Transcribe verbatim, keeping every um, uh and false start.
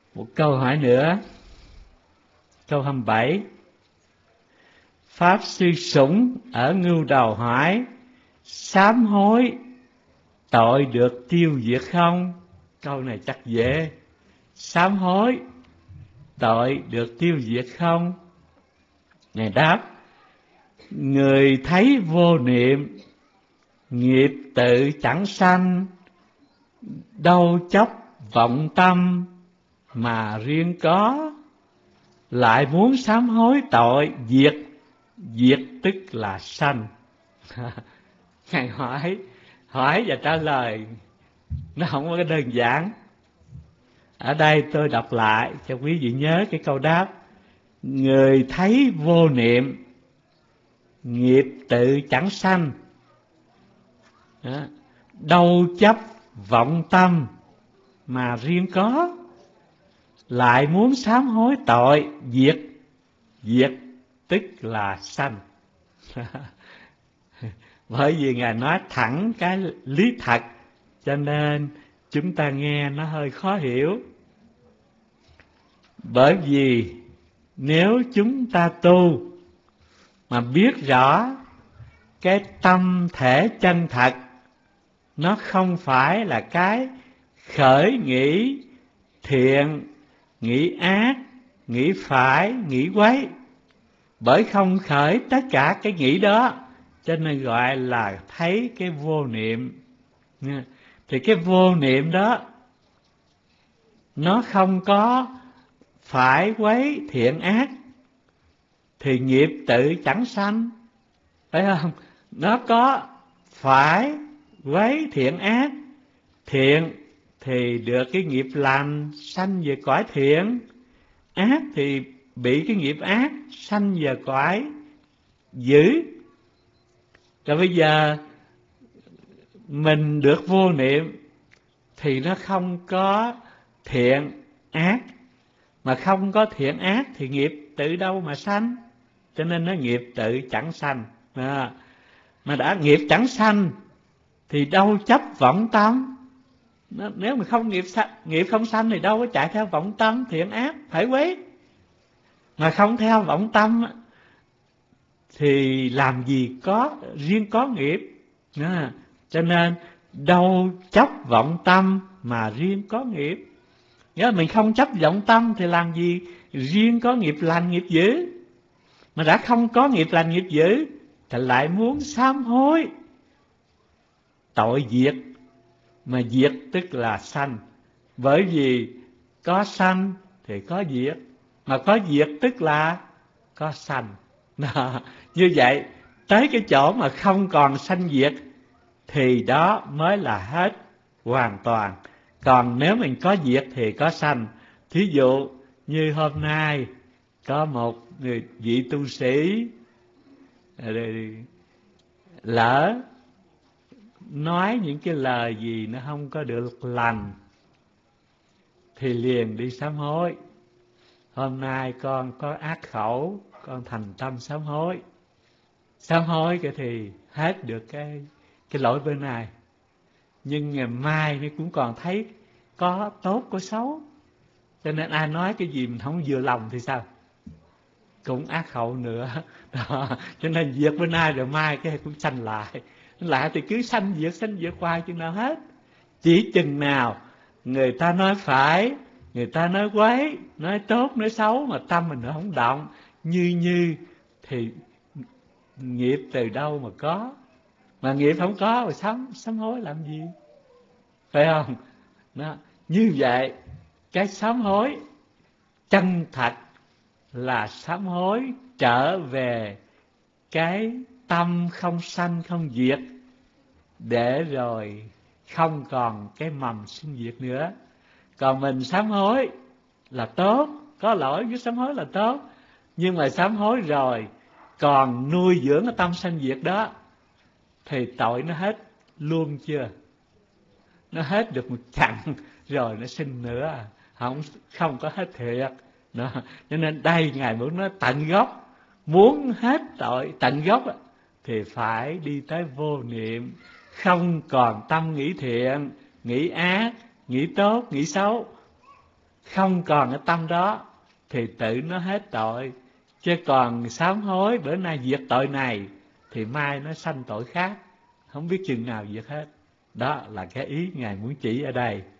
Một câu hỏi nữa, câu hai mươi bảy. Pháp Sư Sủng ở Ngưu Đầu hỏi: sám hối tội được tiêu diệt không? Câu này chắc dễ. Sám hối tội được tiêu diệt không? Ngài đáp: người thấy vô niệm, nghiệp tự chẳng sanh, đâu chốc vọng tâm mà riêng có, lại muốn sám hối tội diệt, diệt tức là sanh. Ngài hỏi hỏi và trả lời nó không có đơn giản. Ở đây tôi đọc lại cho quý vị nhớ cái câu đáp: người thấy vô niệm, nghiệp tự chẳng sanh, đó, đâu chấp vọng tâm mà riêng có, lại muốn sám hối tội diệt, diệt tức là sanh. Bởi vì Ngài nói thẳng cái lý thật, cho nên chúng ta nghe nó hơi khó hiểu. Bởi vì nếu chúng ta tu mà biết rõ cái tâm thể chân thật, nó không phải là cái khởi nghĩ thiện, nghĩ ác, nghĩ phải, nghĩ quấy. Bởi không khởi tất cả cái nghĩ đó, cho nên gọi là thấy cái vô niệm. Thì cái vô niệm đó nó không có phải quấy thiện ác, thì nghiệp tự chẳng sanh, phải không? Nó có phải quấy thiện ác, thiện thì được cái nghiệp lành sanh về cõi thiện, ác thì bị cái nghiệp ác sanh về cõi dữ. Rồi bây giờ mình được vô niệm thì nó không có thiện ác, mà không có thiện ác thì nghiệp tự đâu mà sanh, cho nên nó nghiệp tự chẳng sanh. À, mà đã nghiệp chẳng sanh thì đâu chấp vọng tâm. Nó, nếu mà không nghiệp nghiệp không sanh thì đâu có chạy theo vọng tâm thiện ác phải quấy. Mà không theo vọng tâm thì làm gì có riêng có nghiệp. À, cho nên đâu chấp vọng tâm mà riêng có nghiệp. Nghĩa là mình không chấp vọng tâm thì làm gì riêng có nghiệp lành nghiệp dữ. Mà đã không có nghiệp lành nghiệp dữ thì lại muốn sám hối tội diệt, mà diệt tức là sanh. Bởi vì có sanh thì có diệt, mà có diệt tức là có sanh. Như vậy tới cái chỗ mà không còn sanh diệt thì đó mới là hết hoàn toàn. Còn nếu mình có diệt thì có sanh. Thí dụ như hôm nay có một người vị tu sĩ lỡ nói những cái lời gì nó không có được lành thì liền đi sám hối. Hôm nay con có ác khẩu, con thành tâm sám hối. Sám hối cái thì hết được cái cái lỗi bên này. Nhưng ngày mai nó cũng còn thấy có tốt có xấu, cho nên ai nói cái gì mình không vừa lòng thì sao, cũng ác khẩu nữa. Đó. Cho nên diệt bên ai rồi mai cái cũng sanh lại. Lại thì cứ sanh diệt sanh diệt hoài chừng nào hết. Chỉ chừng nào người ta nói phải, người ta nói quấy, nói tốt nói xấu mà tâm mình nó không động như như thì nghiệp từ đâu mà có. Mà nghiệp không có rồi sám sám hối làm gì, phải không? Đó. Như vậy cái sám hối chân thật là sám hối trở về cái tâm không sanh không diệt, để rồi không còn cái mầm sinh diệt nữa. Còn mình sám hối là tốt, có lỗi với sám hối là tốt, nhưng mà sám hối rồi còn nuôi dưỡng cái tâm sanh diệt đó thì tội nó hết luôn chưa? Nó hết được một chặng rồi nó sinh nữa, không không có hết thiệt. Đó. Cho nên đây Ngài muốn nói tận gốc, muốn hết tội tận gốc thì phải đi tới vô niệm, không còn tâm nghĩ thiện, nghĩ ác, nghĩ tốt, nghĩ xấu. không còn cái tâm đó thì tự nó hết tội. Chứ còn sám hối bữa nay diệt tội này thì mai nó sanh tội khác, không biết chừng nào diệt hết. Đó là cái ý Ngài muốn chỉ ở đây.